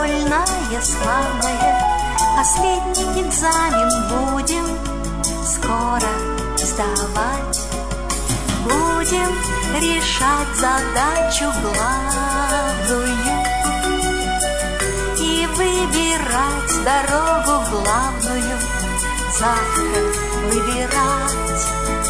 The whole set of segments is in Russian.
школьная славная, последний экзамен будем скоро сдавать. Будем решать задачу главную и выбирать дорогу главную, завтра выбирать.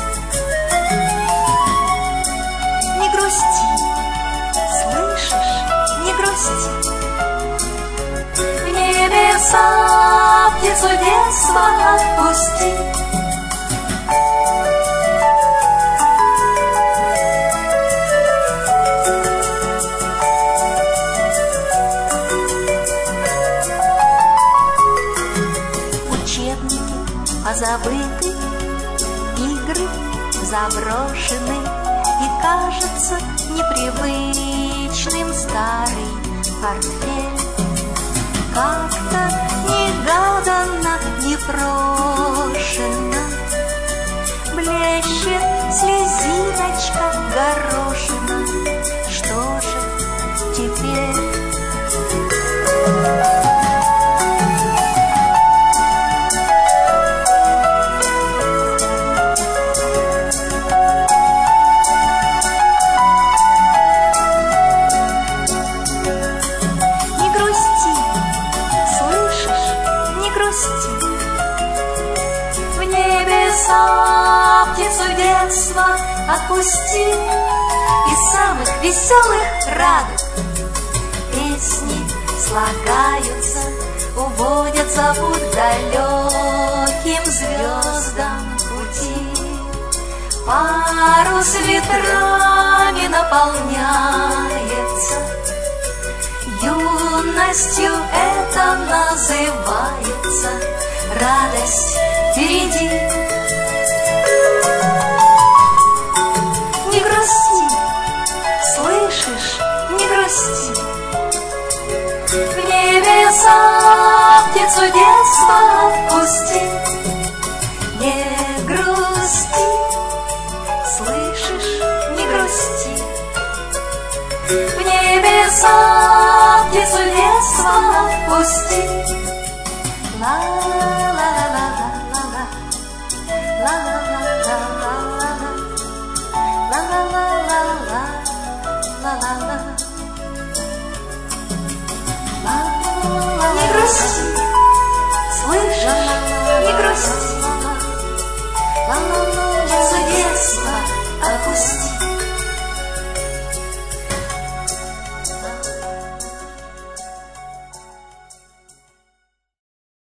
Не грусти, слышишь, не грусти. В небеса птицу детства отпусти. Позабыты, игры заброшены, и кажется непривычным старый портфель. Как-то негаданно, непрошено блещет слезиночка горошина. Что же теперь? Птицу детства отпусти, из самых веселых радуг песни слагаются, уводятся путь далеким звездам пути. Парус ветрами наполняется, юностью это называется, радость впереди. Не грусти, слышишь, не грусти. В небеса птицу детства отпусти. Не грусти, слышишь, не грусти. В небеса птицу детства отпусти. Ла-ла-ла-ла-ла-ла, ла-ла-ла-ла-ла-ла, ла-ла-ла-ла-ла-ла. Не грусти, слышишь, не грусти. Птицу детства отпусти.